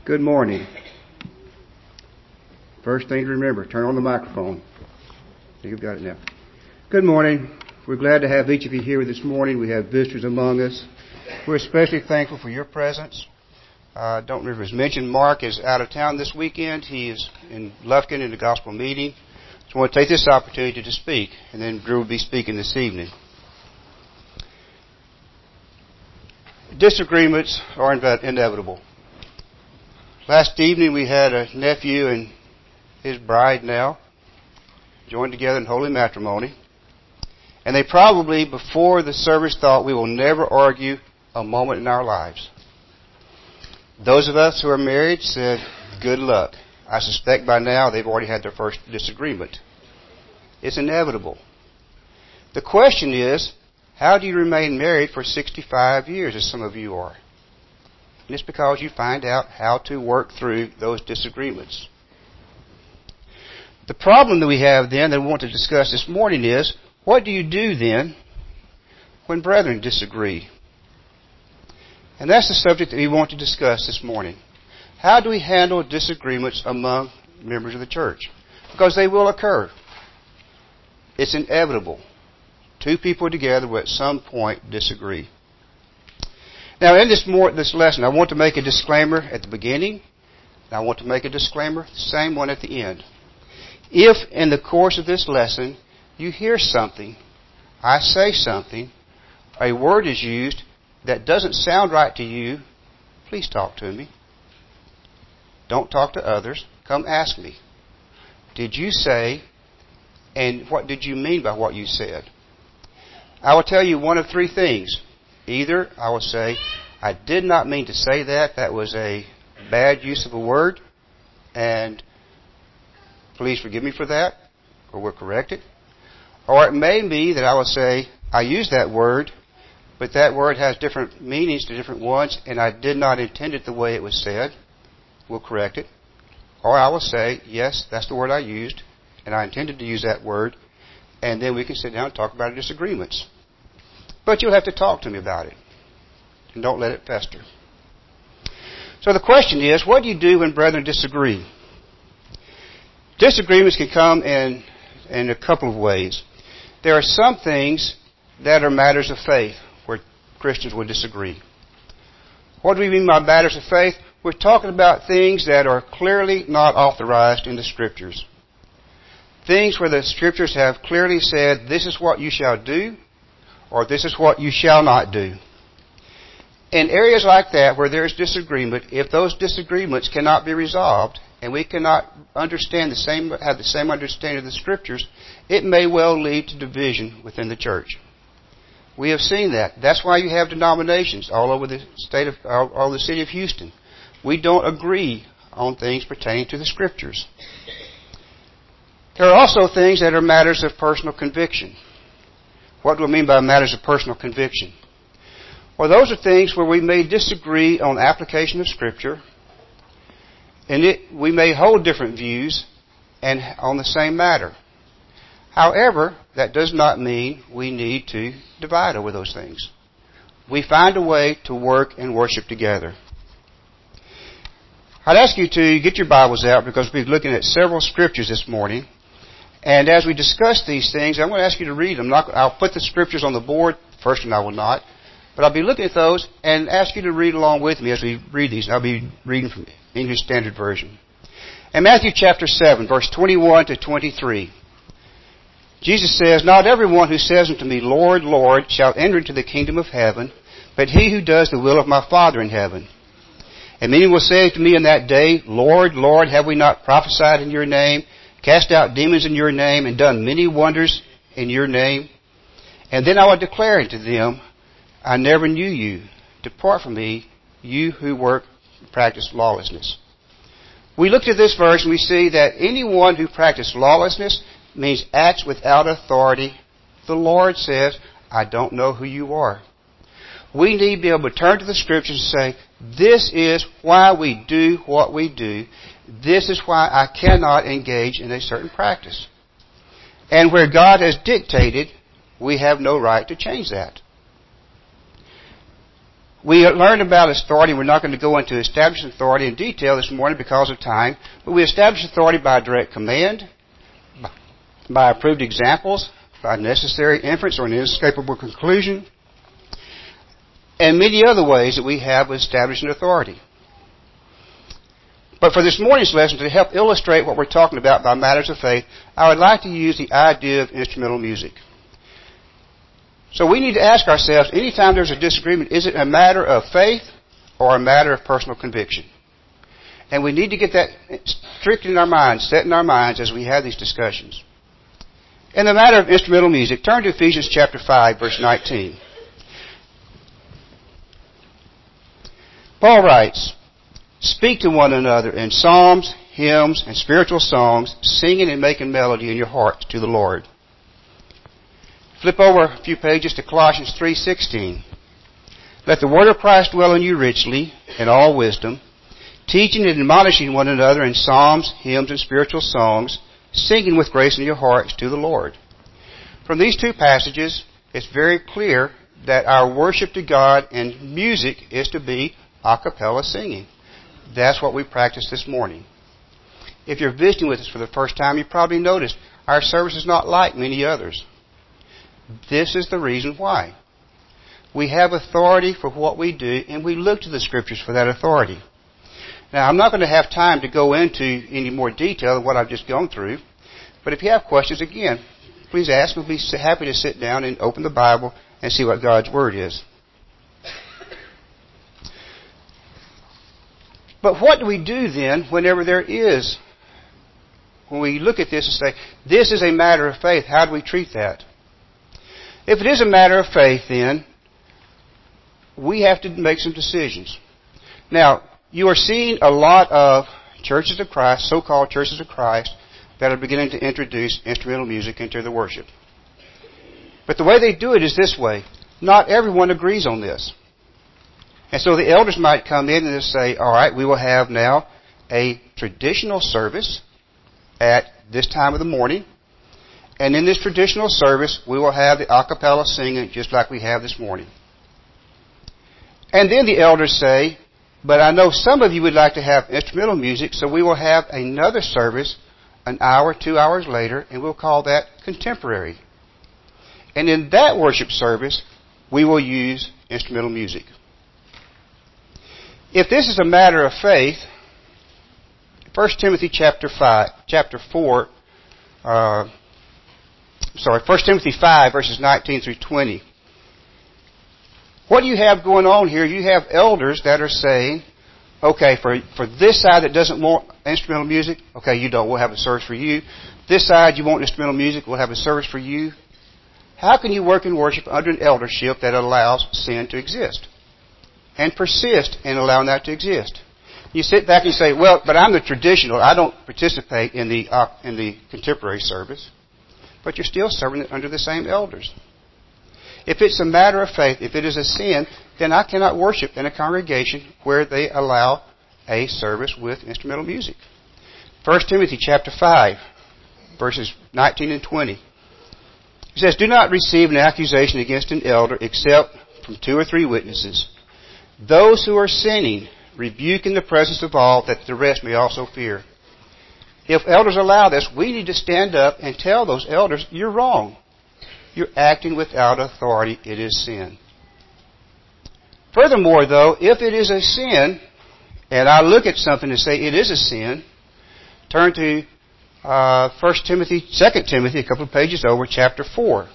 Good morning. First thing to remember, turn on the microphone. You've got it now. Good morning. We're glad to have each of you here this morning. We have visitors among us. We're especially thankful for your presence. I don't remember if it was mentioned, Mark is out of town this weekend. He is in Lufkin in the gospel meeting. So I want to take this opportunity to speak, and then Drew will be speaking this evening. Disagreements are inevitable. Last evening we had a nephew and his bride now joined together in holy matrimony. And they probably, before the service, thought we will never argue a moment in our lives. Those of us who are married said, good luck. I suspect by now they've already had their first disagreement. It's inevitable. The question is, how do you remain married for 65 years, as some of you are? And it's because you find out how to work through those disagreements. The problem that we have then that we want to discuss this morning is, what do you do then when brethren disagree? And that's the subject that we want to discuss this morning. How do we handle disagreements among members of the church? Because they will occur. It's inevitable. Two people together will at some point disagree. Now in this lesson, I want to make a disclaimer at the beginning, and I want to make a disclaimer, the same one at the end. If in the course of this lesson you hear something, I say something, a word is used that doesn't sound right to you, please talk to me. Don't talk to others. Come ask me. Did you say, and what did you mean by what you said? I will tell you one of three things. Either I will say, I did not mean to say that. That was a bad use of a word, and please forgive me for that, or we'll correct it. Or it may be that I will say, I used that word, but that word has different meanings to different ones, and I did not intend it the way it was said. We'll correct it. Or I will say, yes, that's the word I used, and I intended to use that word, and then we can sit down and talk about our disagreements. But you'll have to talk to me about it, and don't let it fester. So the question is, what do you do when brethren disagree? Disagreements can come in a couple of ways. There are some things that are matters of faith where Christians will disagree. What do we mean by matters of faith? We're talking about things that are clearly not authorized in the Scriptures. Things where the Scriptures have clearly said, this is what you shall do, or this is what you shall not do. In areas like that where there is disagreement, if those disagreements cannot be resolved, and we cannot have the same understanding of the Scriptures, it may well lead to division within the church. We have seen that. That's why you have denominations all over the city of Houston. We don't agree on things pertaining to the Scriptures. There are also things that are matters of personal conviction. What do I mean by matters of personal conviction? Well, those are things where we may disagree on application of Scripture, and we may hold different views and on the same matter. However, that does not mean we need to divide over those things. We find a way to work and worship together. I'd ask you to get your Bibles out because we'll be looking at several Scriptures this morning. And as we discuss these things, I'm going to ask you to read them. I'll put the Scriptures on the board. First one I will not. But I'll be looking at those and ask you to read along with me as we read these. I'll be reading from English Standard Version. In Matthew chapter 7, verse 21 to 23, Jesus says, Not everyone who says unto me, Lord, Lord, shall enter into the kingdom of heaven, but he who does the will of my Father in heaven. And many will say to me in that day, Lord, Lord, have we not prophesied in your name, cast out demons in your name, and done many wonders in your name? And then I will declare unto them, I never knew you. Depart from me, you who practice lawlessness. We looked at this verse and we see that anyone who practices lawlessness means acts without authority. The Lord says, I don't know who you are. We need to be able to turn to the Scriptures and say, this is why we do what we do. This is why I cannot engage in a certain practice. And where God has dictated, we have no right to change that. We learned about authority. We're not going to go into establishing authority in detail this morning because of time, but we establish authority by direct command, by approved examples, by necessary inference or an inescapable conclusion, and many other ways that we have of establishing authority. But for this morning's lesson, to help illustrate what we're talking about by matters of faith, I would like to use the idea of instrumental music. So we need to ask ourselves, anytime there's a disagreement, is it a matter of faith or a matter of personal conviction? And we need to get that strict in our minds, set in our minds as we have these discussions. In the matter of instrumental music, turn to Ephesians chapter 5, verse 19. Paul writes, "Speak to one another in psalms, hymns, and spiritual songs, singing and making melody in your hearts to the Lord." Flip over a few pages to Colossians 3:16. "Let the word of Christ dwell in you richly, in all wisdom, teaching and admonishing one another in psalms, hymns, and spiritual songs, singing with grace in your hearts to the Lord." From these two passages, it's very clear that our worship to God and music is to be a cappella singing. That's what we practiced this morning. If you're visiting with us for the first time, you probably noticed our service is not like many others. This is the reason why. We have authority for what we do, and we look to the Scriptures for that authority. Now, I'm not going to have time to go into any more detail than what I've just gone through, but if you have questions, again, please ask. We'll be happy to sit down and open the Bible and see what God's Word is. But what do we do then when we look at this and say, this is a matter of faith, how do we treat that? If it is a matter of faith, then we have to make some decisions. Now, you are seeing a lot of churches of Christ, so-called churches of Christ, that are beginning to introduce instrumental music into the worship. But the way they do it is this way. Not everyone agrees on this. And so the elders might come in and say, all right, we will have now a traditional service at this time of the morning. And in this traditional service, we will have the a cappella singing just like we have this morning. And then the elders say, but I know some of you would like to have instrumental music, so we will have another service an hour, 2 hours later, and we'll call that contemporary. And in that worship service, we will use instrumental music. If this is a matter of faith, 1 Timothy chapter 5, verses 19 through 20. What do you have going on here? You have elders that are saying, okay, for this side that doesn't want instrumental music, okay, you don't, we'll have a service for you. This side, you want instrumental music, we'll have a service for you. How can you work in worship under an eldership that allows sin to exist and persist in allowing that to exist? You sit back and say, well, but I'm the traditional. I don't participate in the contemporary service. But you're still serving it under the same elders. If it's a matter of faith, if it is a sin, then I cannot worship in a congregation where they allow a service with instrumental music. 1 Timothy chapter 5, verses 19 and 20. It says, "Do not receive an accusation against an elder except from 2 or 3 witnesses. Those who are sinning, rebuke in the presence of all, that the rest may also fear." If elders allow this, we need to stand up and tell those elders, you're wrong. You're acting without authority. It is sin. Furthermore, though, if it is a sin, and I look at something and say it is a sin, turn to 2 Timothy, a couple of pages over, chapter 4.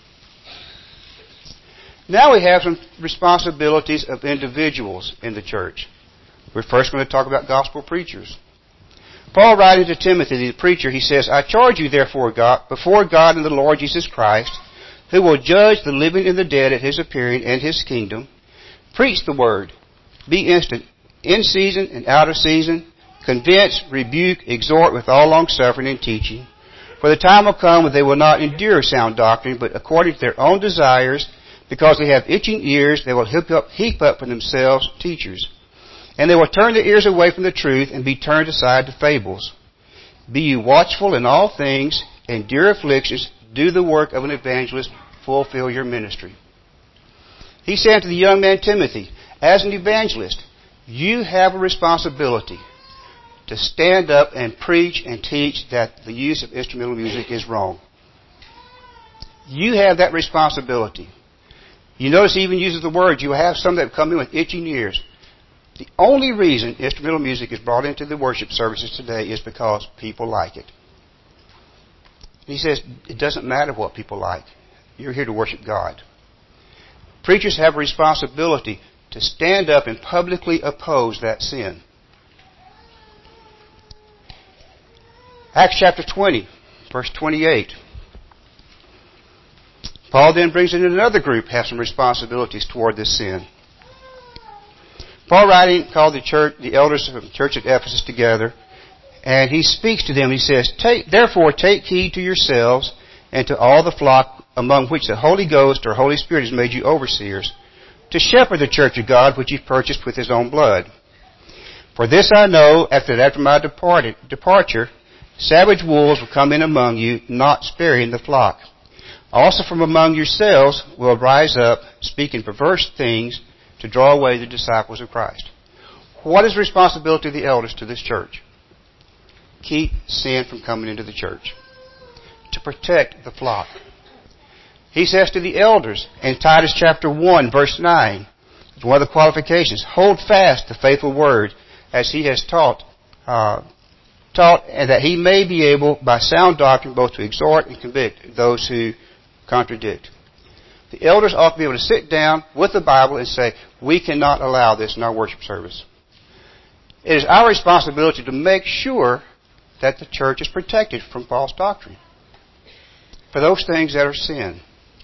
Now we have some responsibilities of individuals in the church. We're first going to talk about gospel preachers. Paul writing to Timothy, the preacher, he says, "I charge you therefore, before God and the Lord Jesus Christ, who will judge the living and the dead at His appearing and His kingdom, preach the word. Be instant, in season and out of season. Convince, rebuke, exhort with all longsuffering and teaching. For the time will come when they will not endure sound doctrine, but according to their own desires, because they have itching ears, they will heap up for themselves teachers. And they will turn their ears away from the truth and be turned aside to fables. Be you watchful in all things, endure afflictions, do the work of an evangelist, fulfill your ministry." He said to the young man Timothy, As an evangelist, you have a responsibility to stand up and preach and teach that the use of instrumental music is wrong. You have that responsibility. You notice he even uses the word, you have some that come in with itching ears. The only reason instrumental music is brought into the worship services today is because people like it. He says, it doesn't matter what people like. You're here to worship God. Preachers have a responsibility to stand up and publicly oppose that sin. Acts chapter 20, verse 28. Paul then brings in another group have some responsibilities toward this sin. Paul writing called the elders of the church at Ephesus together, and he speaks to them. He says, Therefore take heed to yourselves and to all the flock among which the Holy Ghost or Holy Spirit has made you overseers, to shepherd the church of God which he purchased with his own blood. For this I know, after my departure, savage wolves will come in among you, not sparing the flock. Also from among yourselves will rise up, speaking perverse things, to draw away the disciples of Christ. What is the responsibility of the elders to this church? Keep sin from coming into the church. To protect the flock. He says to the elders in Titus chapter 1, verse 9, it's one of the qualifications, hold fast the faithful word as he has taught, and that he may be able by sound doctrine both to exhort and convict those who contradict. The elders ought to be able to sit down with the Bible and say, we cannot allow this in our worship service. It is our responsibility to make sure that the church is protected from false doctrine, for those things that are sin.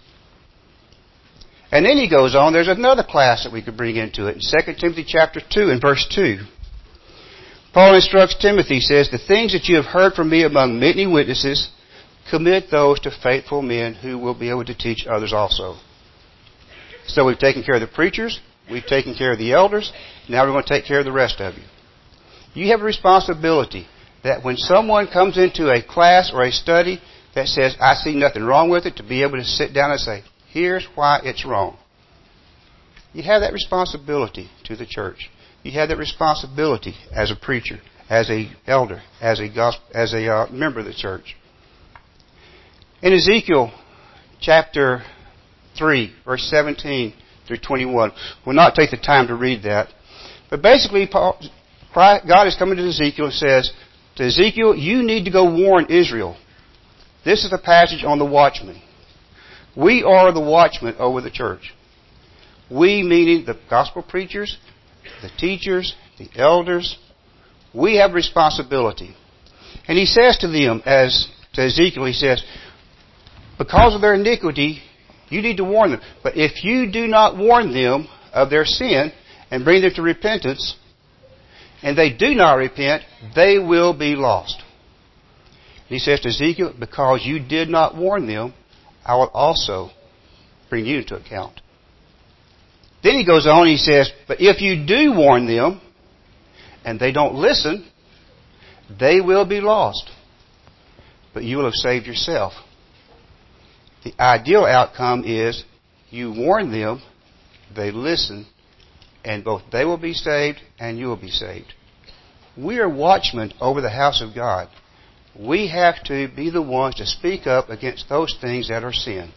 And then he goes on, there's another class that we could bring into it. In 2 Timothy chapter 2 and verse 2, Paul instructs Timothy, says, the things that you have heard from me among many witnesses, commit those to faithful men who will be able to teach others also. So we've taken care of the preachers, we've taken care of the elders, now we're going to take care of the rest of you. You have a responsibility that when someone comes into a class or a study that says, I see nothing wrong with it, to be able to sit down and say, here's why it's wrong. You have that responsibility to the church. You have that responsibility as a preacher, as an elder, as a member of the church. In Ezekiel chapter 3, verse 17 through 21, we'll not take the time to read that. But basically, God is coming to Ezekiel and says, to Ezekiel, you need to go warn Israel. This is a passage on the watchmen. We are the watchmen over the church. We, meaning the gospel preachers, the teachers, the elders, we have responsibility. And he says to them, as to Ezekiel, he says, because of their iniquity, you need to warn them. But if you do not warn them of their sin and bring them to repentance, and they do not repent, they will be lost. He says to Ezekiel, because you did not warn them, I will also bring you into account. Then he goes on, he says, but if you do warn them, and they don't listen, they will be lost. But you will have saved yourself. The ideal outcome is you warn them, they listen, and both they will be saved and you will be saved. We are watchmen over the house of God. We have to be the ones to speak up against those things that are sin.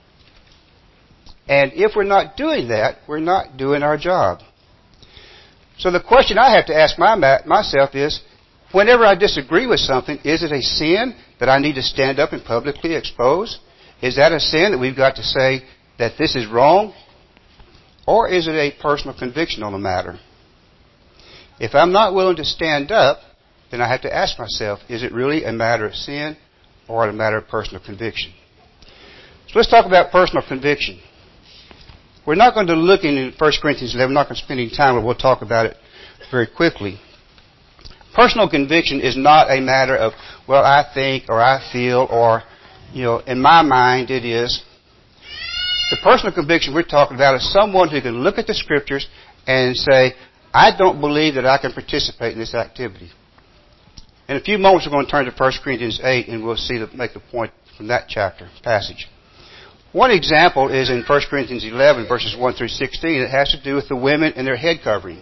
And if we're not doing that, we're not doing our job. So the question I have to ask myself is, whenever I disagree with something, is it a sin that I need to stand up and publicly expose? Is that a sin that we've got to say that this is wrong? Or is it a personal conviction on the matter? If I'm not willing to stand up, then I have to ask myself, is it really a matter of sin or a matter of personal conviction? So let's talk about personal conviction. We're not going to look in 1 Corinthians 11. We're not going to spend any time, but we'll talk about it very quickly. Personal conviction is not a matter of, well, I think or I feel or, in my mind it is. The personal conviction we're talking about is someone who can look at the Scriptures and say, I don't believe that I can participate in this activity. In a few moments we're going to turn to 1 Corinthians 8 and we'll make the point from that chapter, passage. One example is in 1 Corinthians 11, verses 1 through 16. It has to do with the women and their head covering.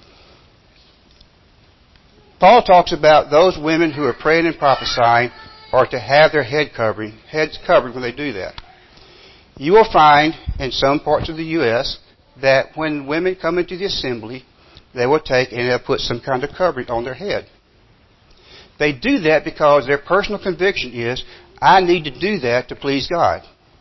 Paul talks about those women who are praying and prophesying are to have their heads covered when they do that. You will find in some parts of the U.S. that when women come into the assembly, they will take and they'll put some kind of covering on their head. They do that because their personal conviction is, I need to do that to please God.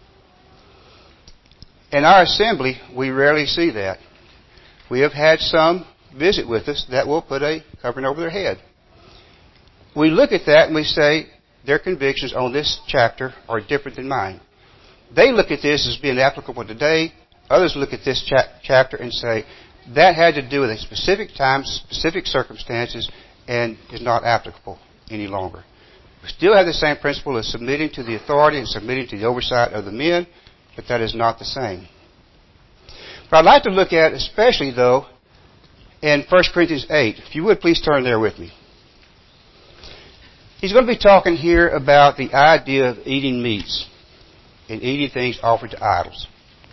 In our assembly, we rarely see that. We have had some visit with us that will put a covering over their head. We look at that and we say, their convictions on this chapter are different than mine. They look at this as being applicable today. Others look at this chapter and say, that had to do with a specific time, specific circumstances, and is not applicable any longer. We still have the same principle of submitting to the authority and submitting to the oversight of the men, but that is not the same. But I'd like to look at, especially though, in 1 Corinthians 8. If you would, please turn there with me. He's going to be talking here about the idea of eating meats and eating things offered to idols.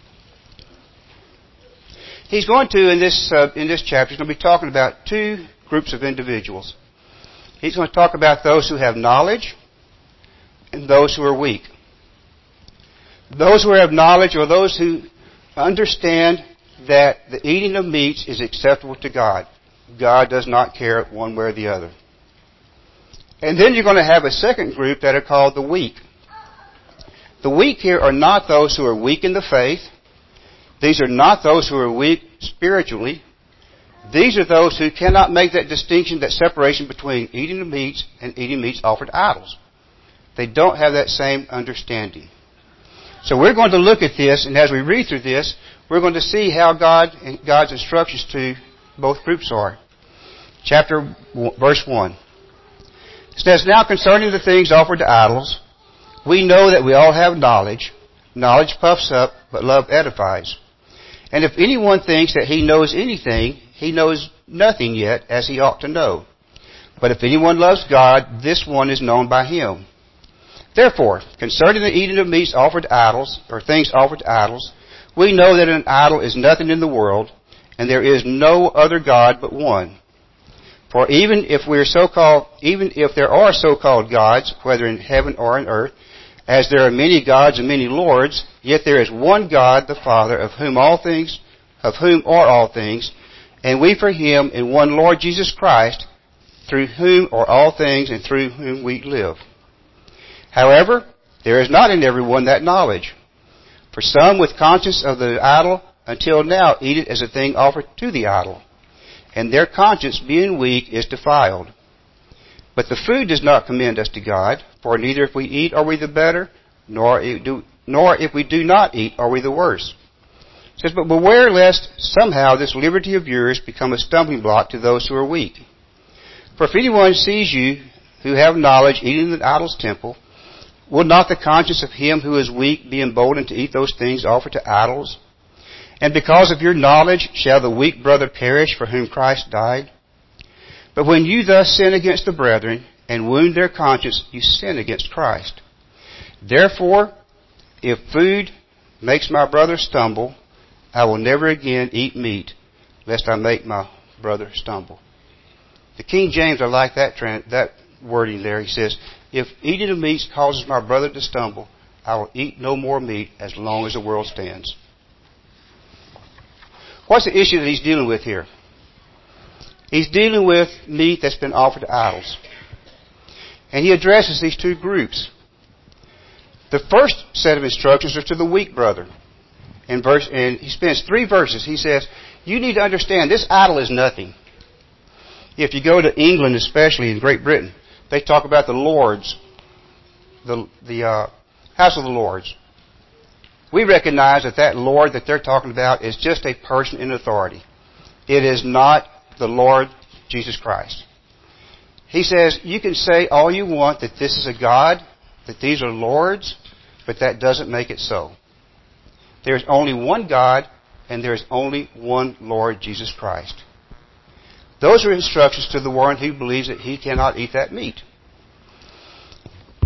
He's going to, in this chapter, he's going to be talking about two groups of individuals. He's going to talk about those who have knowledge and those who are weak. Those who have knowledge are those who understand that the eating of meats is acceptable to God. God does not care one way or the other. And then you're going to have a second group that are called the weak. The weak here are not those who are weak in the faith. These are not those who are weak spiritually. These are those who cannot make that distinction, that separation between eating the meats and eating meats offered to idols. They don't have that same understanding. So we're going to look at this, and as we read through this, we're going to see how God's instructions to both groups are. Verse 1. It says, now concerning the things offered to idols, we know that we all have knowledge. Knowledge puffs up, but love edifies. And if anyone thinks that he knows anything, he knows nothing yet as he ought to know. But if anyone loves God, this one is known by him. Therefore, concerning the eating of meats offered to idols, or things offered to idols, we know that an idol is nothing in the world, and there is no other God but one. For even if there are so-called gods, whether in heaven or on earth, as there are many gods and many lords, yet there is one God, the Father, of whom are all things, and we for him in one Lord Jesus Christ, through whom are all things and through whom we live. However, there is not in everyone that knowledge. For some with conscience of the idol until now eat it as a thing offered to the idol, and their conscience being weak is defiled. But the food does not commend us to God, for neither if we eat are we the better, nor if we do not eat are we the worse. It says, but beware lest somehow this liberty of yours become a stumbling block to those who are weak. For if anyone sees you who have knowledge eating in the idol's temple, will not the conscience of him who is weak be emboldened to eat those things offered to idols? And because of your knowledge shall the weak brother perish for whom Christ died? But when you thus sin against the brethren and wound their conscience, you sin against Christ. Therefore, if food makes my brother stumble, I will never again eat meat, lest I make my brother stumble. The King James, I like that wording there. He says, if eating of meat causes my brother to stumble, I will eat no more meat as long as the world stands. What's the issue that he's dealing with here? He's dealing with meat that's been offered to idols. And he addresses these two groups. The first set of instructions are to the weak brother. And he spends 3 verses. He says, you need to understand this idol is nothing. If you go to England, especially in Great Britain, they talk about the Lords, the House of the Lords. We recognize that Lord that they're talking about is just a person in authority. It is not the Lord Jesus Christ. He says, you can say all you want that this is a God, that these are lords, but that doesn't make it so. There's only one God, and there's only one Lord Jesus Christ. Those are instructions to the one who believes that he cannot eat that meat. And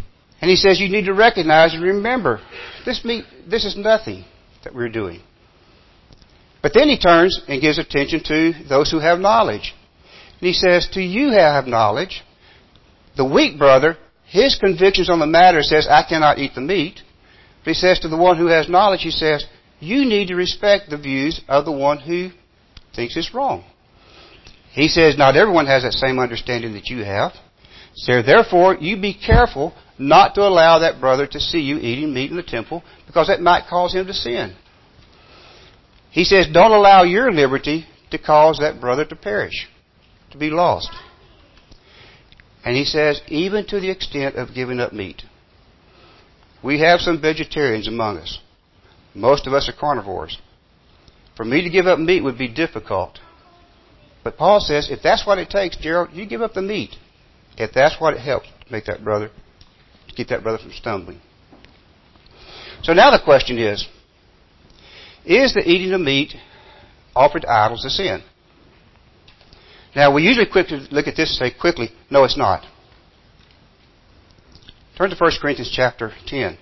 And he says you need to recognize and remember, this is nothing that we're doing. But then he turns and gives attention to those who have knowledge. And he says, to you who have knowledge, the weak brother, his convictions on the matter says, I cannot eat the meat. But he says to the one who has knowledge, he says, you need to respect the views of the one who thinks it's wrong. He says, not everyone has that same understanding that you have. So therefore, you be careful not to allow that brother to see you eating meat in the temple, because that might cause him to sin. He says, don't allow your liberty to cause that brother to perish, to be lost. And he says, even to the extent of giving up meat. We have some vegetarians among us. Most of us are carnivores. For me to give up meat would be difficult. But Paul says, if that's what it takes, Gerald, you give up the meat. If that's what it helps to make that brother, to keep that brother from stumbling. So now the question is the eating of meat offered to idols a sin? Now, we usually quickly look at this and say quickly, no, it's not. Turn to 1 Corinthians chapter 10.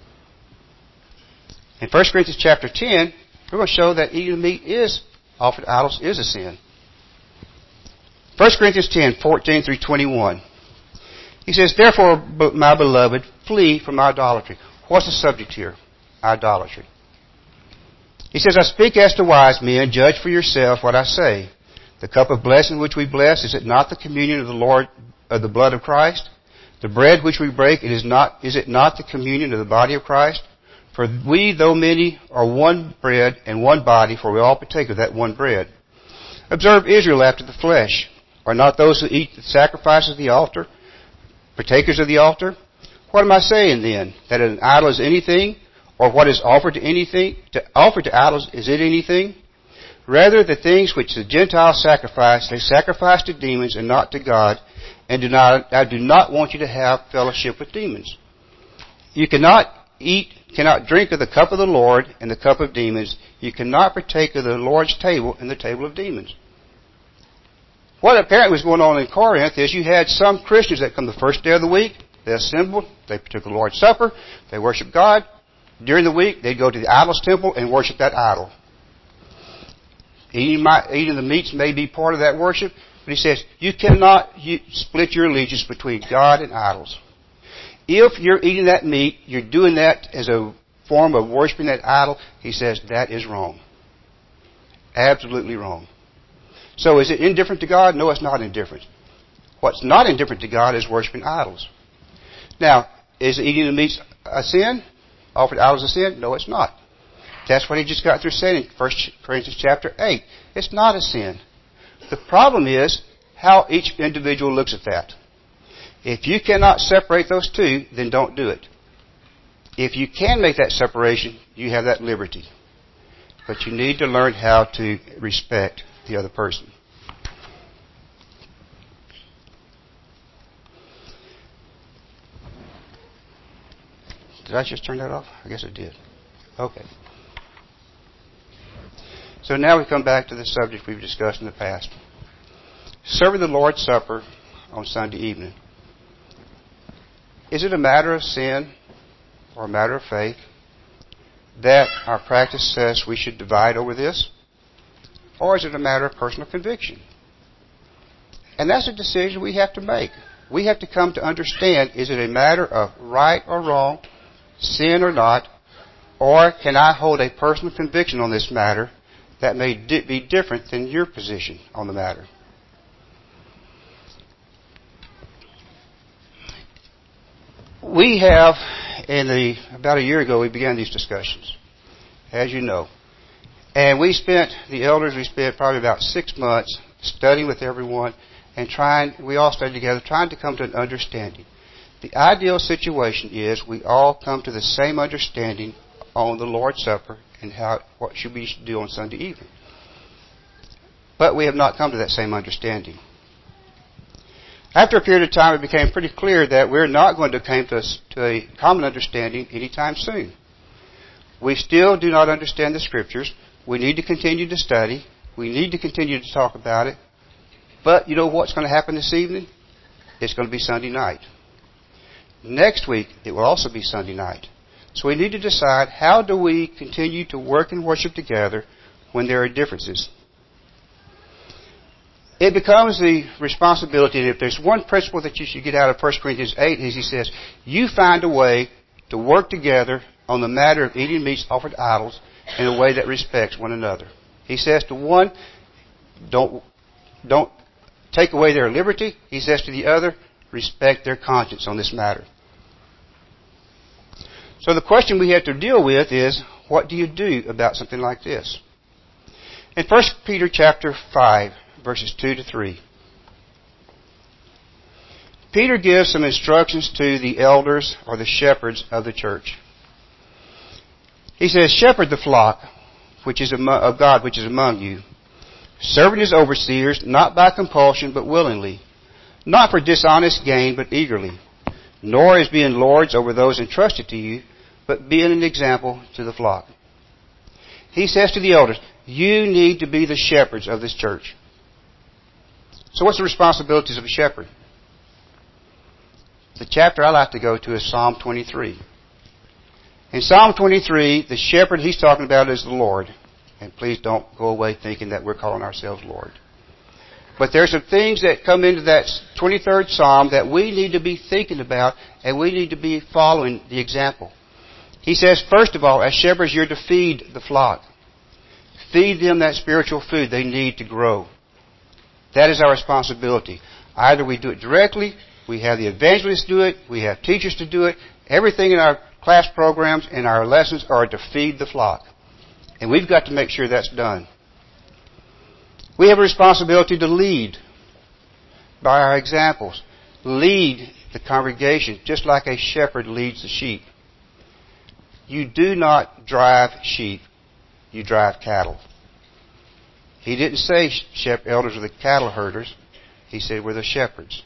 In 1 Corinthians chapter 10, we're going to show that eating meat is offered to idols is a sin. 1 Corinthians 10, 14 through 21. He says, therefore, my beloved, flee from idolatry. What's the subject here? Idolatry. He says, I speak as to wise men, judge for yourself what I say. The cup of blessing which we bless, is it not the communion of the Lord, of the blood of Christ? The bread which we break, is it not the communion of the body of Christ? For we, though many, are one bread and one body, for we all partake of that one bread. Observe Israel after the flesh. Are not those who eat the sacrifices of the altar partakers of the altar? What am I saying then? That an idol is anything? Or what is offered to anything? Offered to idols, is it anything? Rather, the things which the Gentiles sacrifice, they sacrifice to demons and not to God. And I do not want you to have fellowship with demons. You cannot drink of the cup of the Lord and the cup of demons. You cannot partake of the Lord's table and the table of demons. What apparently was going on in Corinth is you had some Christians that come the first day of the week, they assembled, they took the Lord's Supper, they worshiped God. During the week, they'd go to the idol's temple and worship that idol. Eating the meats may be part of that worship, but he says, you cannot split your allegiance between God and idols. If you're eating that meat, you're doing that as a form of worshiping that idol, he says, that is wrong. Absolutely wrong. So is it indifferent to God? No, it's not indifferent. What's not indifferent to God is worshiping idols. Now, is eating the meat a sin? Offered idols a sin? No, it's not. That's what he just got through saying in 1 Corinthians chapter 8. It's not a sin. The problem is how each individual looks at that. If you cannot separate those two, then don't do it. If you can make that separation, you have that liberty. But you need to learn how to respect the other person. Did I just turn that off? I guess it did. Okay. So now we come back to the subject we've discussed in the past. Serving the Lord's Supper on Sunday evening. Is it a matter of sin or a matter of faith that our practice says we should divide over this? Or is it a matter of personal conviction? And that's a decision we have to make. We have to come to understand, is it a matter of right or wrong, sin or not, or can I hold a personal conviction on this matter that may be different than your position on the matter? We have, about a year ago, we began these discussions, as you know. And the elders spent probably about 6 months studying with everyone and we all studied together, trying to come to an understanding. The ideal situation is we all come to the same understanding on the Lord's Supper and what should we do on Sunday evening. But we have not come to that same understanding. After a period of time, it became pretty clear that we're not going to come to a common understanding anytime soon. We still do not understand the Scriptures. We need to continue to study. We need to continue to talk about it. But you know what's going to happen this evening? It's going to be Sunday night. Next week, it will also be Sunday night. So we need to decide, how do we continue to work and worship together when there are differences? It becomes the responsibility, and if there's one principle that you should get out of 1 Corinthians 8, is he says, you find a way to work together on the matter of eating meats offered to idols in a way that respects one another. He says to one, don't take away their liberty. He says to the other, respect their conscience on this matter. So the question we have to deal with is, what do you do about something like this? In 1 Peter chapter 5, verses 2 to 3, Peter gives some instructions to the elders or the shepherds of the church. He says, shepherd the flock of God which is among you, serving as overseers, not by compulsion but willingly, not for dishonest gain but eagerly, nor as being lords over those entrusted to you, but being an example to the flock. He says to the elders, you need to be the shepherds of this church. So what's the responsibilities of a shepherd? The chapter I like to go to is Psalm 23. In Psalm 23, the shepherd he's talking about is the Lord. And please don't go away thinking that we're calling ourselves Lord. But there's some things that come into that 23rd Psalm that we need to be thinking about, and we need to be following the example. He says, first of all, as shepherds, you're to feed the flock. Feed them that spiritual food they need to grow. That is our responsibility. Either we do it directly, we have the evangelists do it, we have teachers to do it. Everything in our class programs and our lessons are to feed the flock. And we've got to make sure that's done. We have a responsibility to lead by our examples. Lead the congregation just like a shepherd leads the sheep. You do not drive sheep, you drive cattle. He didn't say elders are the cattle herders. He said we're the shepherds.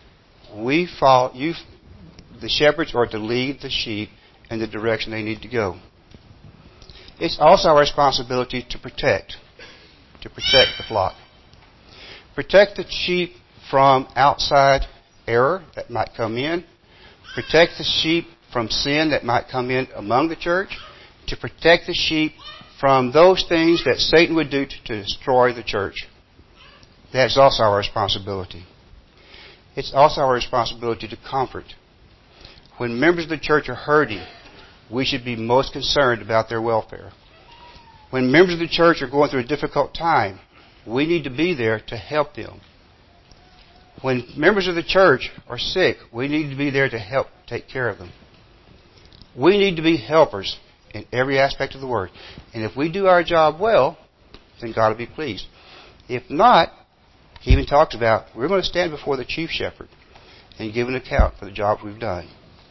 The shepherds are to lead the sheep in the direction they need to go. It's also our responsibility to protect the flock. Protect the sheep from outside error that might come in. Protect the sheep from sin that might come in among the church. To protect the sheep from those things that Satan would do to destroy the church. That's also our responsibility. It's also our responsibility to comfort. When members of the church are hurting, we should be most concerned about their welfare. When members of the church are going through a difficult time, we need to be there to help them. When members of the church are sick, we need to be there to help take care of them. We need to be helpers in every aspect of the word. And if we do our job well, then God will be pleased. If not, he even talks about we're going to stand before the chief shepherd and give an account for the job we've done.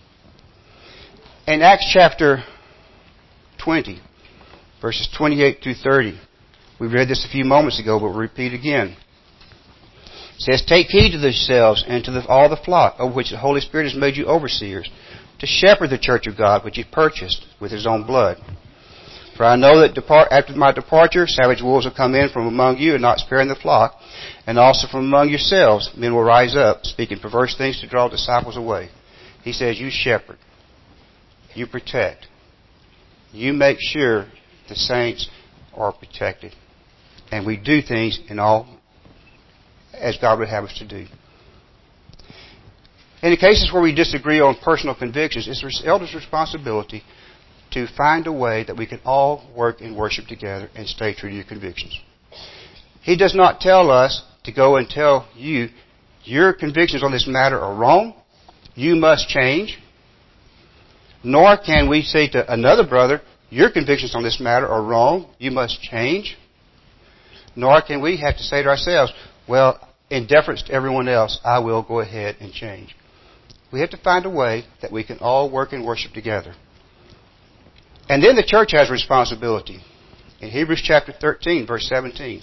In Acts chapter 20, verses 28 through 30, we read this a few moments ago, but we'll repeat again. It says, take heed to yourselves and to all the flock, over which the Holy Spirit has made you overseers, to shepherd the church of God, which he purchased with his own blood. For I know that after my departure, savage wolves will come in from among you and not sparing the flock, and also from among yourselves men will rise up, speaking perverse things to draw disciples away. He says, you shepherd, you protect, you make sure the saints are protected. And we do things in all as God would have us to do. In the cases where we disagree on personal convictions, it's the elders' responsibility to find a way that we can all work and worship together and stay true to your convictions. He does not tell us to go and tell you, your convictions on this matter are wrong, you must change. Nor can we say to another brother, your convictions on this matter are wrong, you must change. Nor can we have to say to ourselves, well, in deference to everyone else, I will go ahead and change. We have to find a way that we can all work and worship together. And then the church has responsibility. In Hebrews chapter 13, verse 17,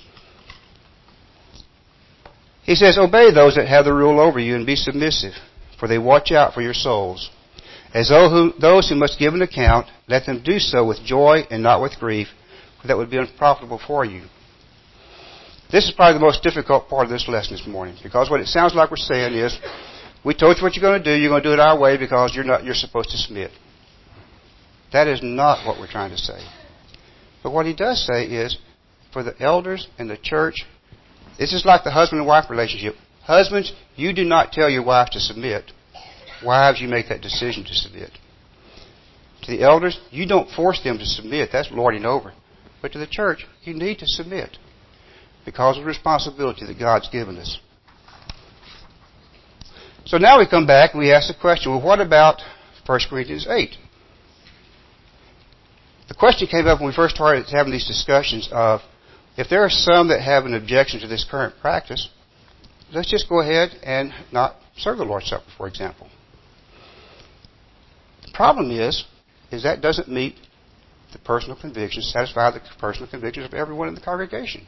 he says, obey those that have the rule over you and be submissive, for they watch out for your souls. As those who must give an account, let them do so with joy and not with grief, for that would be unprofitable for you. This is probably the most difficult part of this lesson this morning, because what it sounds like we're saying is, We told you what you're going to do. You're going to do it our way because you're supposed to submit. That is not what we're trying to say. But what he does say is, for the elders and the church, this is like the husband and wife relationship. Husbands, you do not tell your wife to submit. Wives, you make that decision to submit. To the elders, you don't force them to submit. That's lording over. But to the church, you need to submit because of the responsibility that God's given us. So now we come back and we ask the question, well, what about 1 Corinthians 8? The question came up when we first started having these discussions of, if there are some that have an objection to this current practice, let's just go ahead and not serve the Lord's Supper, for example. The problem is that doesn't meet the personal convictions, satisfy the personal convictions of everyone in the congregation.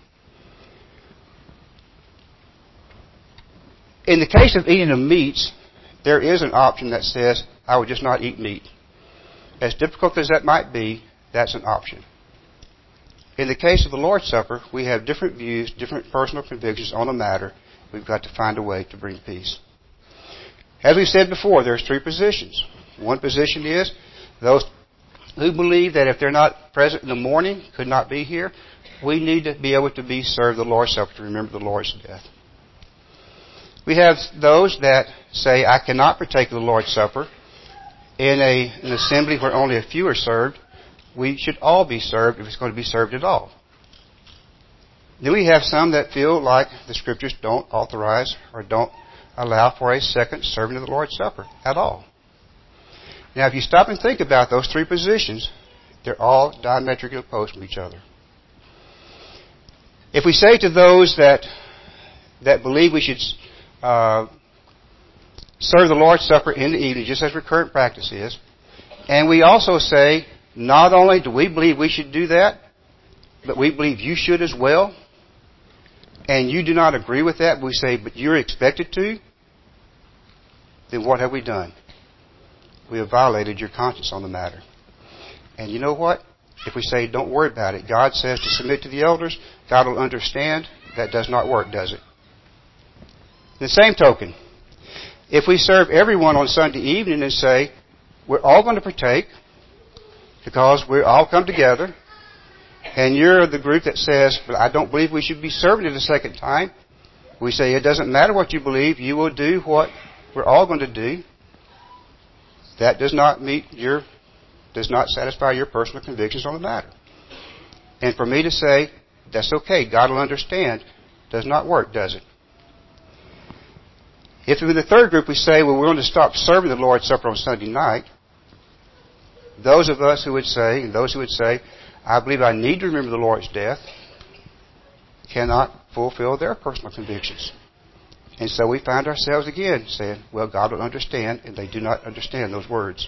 In the case of eating of meats, there is an option that says, I would just not eat meat. As difficult as that might be, that's an option. In the case of the Lord's Supper, we have different views, different personal convictions on the matter. We've got to find a way to bring peace. As we said before, there's three positions. One position is those who believe that if they're not present in the morning, could not be here, we need to be able to be served the Lord's Supper to remember the Lord's death. We have those that say, I cannot partake of the Lord's Supper in an assembly where only a few are served. We should all be served if it's going to be served at all. Then we have some that feel like the Scriptures don't authorize or don't allow for a second serving of the Lord's Supper at all. Now, if you stop and think about those three positions, they're all diametrically opposed from each other. If we say to those that believe we should serve the Lord's Supper in the evening, just as our current practice is, and we also say, not only do we believe we should do that, but we believe you should as well, and you do not agree with that, we say, but you're expected to, then what have we done? We have violated your conscience on the matter. And you know what? If we say, don't worry about it, God says to submit to the elders, God will understand, that does not work, does it? In the same token, if we serve everyone on Sunday evening and say, we're all going to partake, because we all come together, and you're the group that says, but I don't believe we should be serving it a second time. We say, it doesn't matter what you believe, you will do what we're all going to do. That does not satisfy your personal convictions on the matter. And for me to say, that's okay, God will understand, does not work, does it? If in the third group we say, well, we're going to stop serving the Lord's Supper on Sunday night, those of us who would say, and those who would say, I believe I need to remember the Lord's death, cannot fulfill their personal convictions. And so we find ourselves again saying, well, God will understand, and they do not understand those words.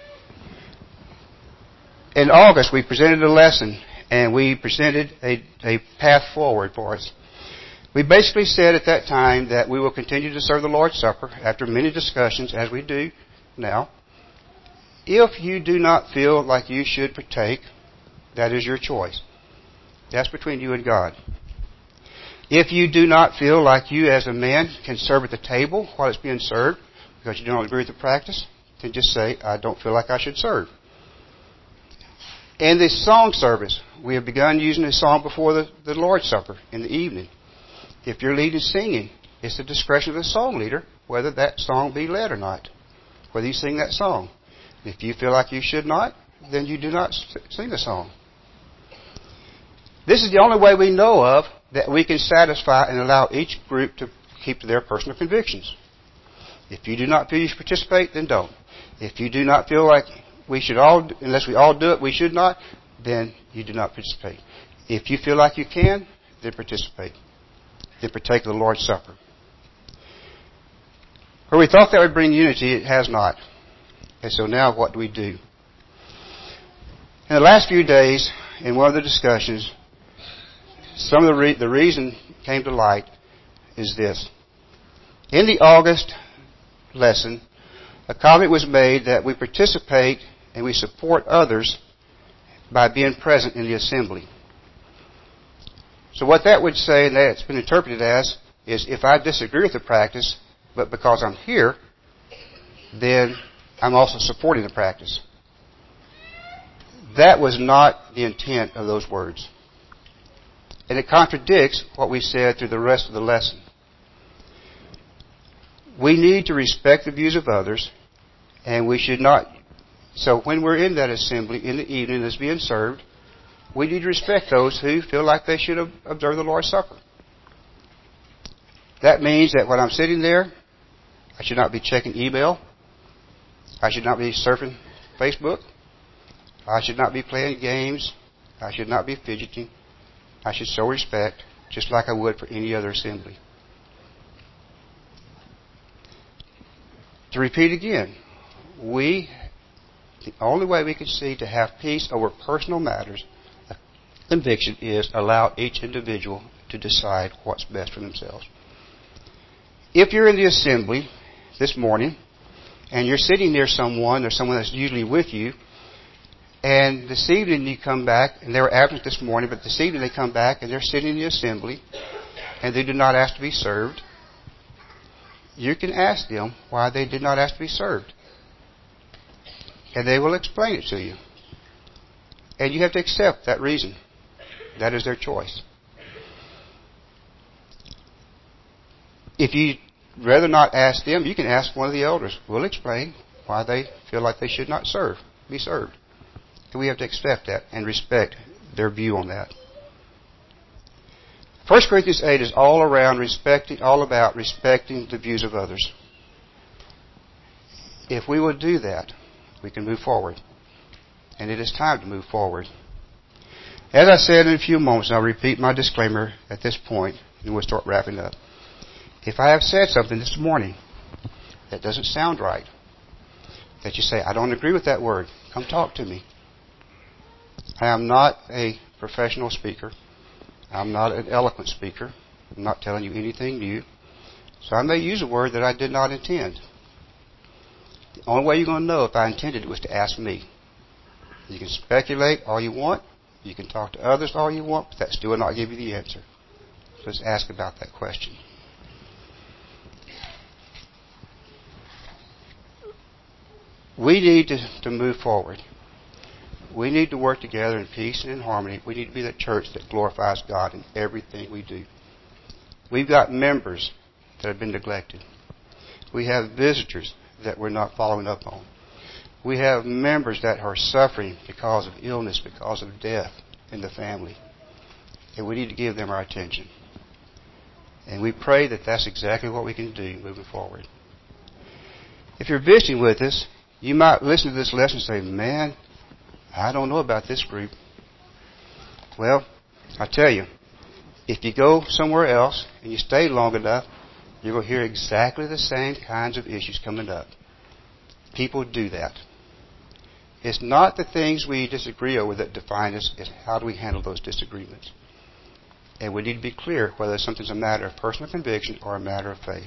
In August, we presented a lesson, and we presented a path forward for us. We basically said at that time that we will continue to serve the Lord's Supper after many discussions, as we do now. If you do not feel like you should partake, that is your choice. That's between you and God. If you do not feel like you as a man can serve at the table while it's being served because you don't agree with the practice, then just say, I don't feel like I should serve. In the song service, we have begun using a song before the Lord's Supper in the evening. If you're leading singing, it's the discretion of the song leader whether that song be led or not, whether you sing that song. If you feel like you should not, then you do not sing the song. This is the only way we know of that we can satisfy and allow each group to keep to their personal convictions. If you do not feel you should participate, then don't. If you do not feel like we should all, unless we all do it, we should not, then you do not participate. If you feel like you can, then participate. Then partake of the Lord's Supper. Where we thought that would bring unity, it has not. And so now what do we do? In the last few days, in one of the discussions, some of the reason came to light is this. In the August lesson, a comment was made that we participate and we support others by being present in the assembly. So what that would say, and that's been interpreted as, is if I disagree with the practice, but because I'm here, then I'm also supporting the practice. That was not the intent of those words. And it contradicts what we said through the rest of the lesson. We need to respect the views of others, and we should not. So when we're in that assembly in the evening that's being served, we need to respect those who feel like they should observe the Lord's Supper. That means that when I'm sitting there, I should not be checking email. I should not be surfing Facebook. I should not be playing games. I should not be fidgeting. I should show respect just like I would for any other assembly. To repeat again, the only way we can see to have peace over personal matters, a conviction, is allow each individual to decide what's best for themselves. If you're in the assembly this morning and you're sitting near someone or someone that's usually with you, and this evening you come back, and they were absent this morning, but this evening they come back and they're sitting in the assembly and they do not ask to be served, you can ask them why they did not ask to be served. And they will explain it to you. And you have to accept that reason. That is their choice. If you'd rather not ask them, you can ask one of the elders. We'll explain why they feel like they should not be served. And we have to accept that and respect their view on that. 1 Corinthians 8 is all about respecting the views of others. If we will do that, we can move forward. And it is time to move forward. As I said in a few moments, and I'll repeat my disclaimer at this point, and we'll start wrapping up. If I have said something this morning that doesn't sound right, that you say, I don't agree with that word, come talk to me. I am not a professional speaker. I'm not an eloquent speaker. I'm not telling you anything new. So I may use a word that I did not intend. The only way you're going to know if I intended it was to ask me. You can speculate all you want. You can talk to others all you want, but that still will not give you the answer. So let's ask about that question. We need to move forward. We need to work together in peace and in harmony. We need to be the church that glorifies God in everything we do. We've got members that have been neglected. We have visitors that we're not following up on. We have members that are suffering because of illness, because of death in the family. And we need to give them our attention. And we pray that that's exactly what we can do moving forward. If you're visiting with us, you might listen to this lesson and say, man, I don't know about this group. Well, I tell you, if you go somewhere else and you stay long enough, you're going to hear exactly the same kinds of issues coming up. People do that. It's not the things we disagree over that define us. It's how do we handle those disagreements. And we need to be clear whether something's a matter of personal conviction or a matter of faith.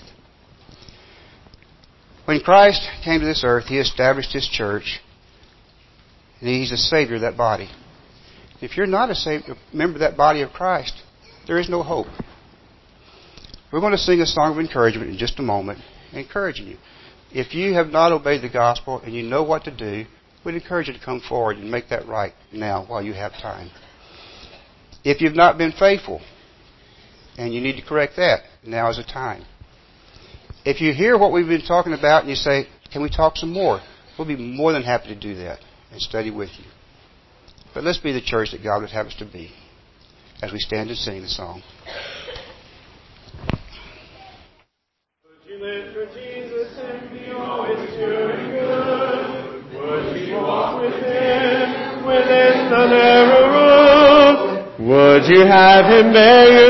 When Christ came to this earth, He established His church. And He's the Savior of that body. If you're not a member of that body of Christ, there is no hope. We're going to sing a song of encouragement in just a moment, encouraging you. If you have not obeyed the gospel and you know what to do, we'd encourage you to come forward and make that right now while you have time. If you've not been faithful and you need to correct that, now is the time. If you hear what we've been talking about and you say, can we talk some more? We'll be more than happy to do that and study with you. But let's be the church that God would have us to be as we stand and sing the song. Would you live for Jesus and be always pure and good? Would you walk with Him within the narrow road? Would you have Him bear your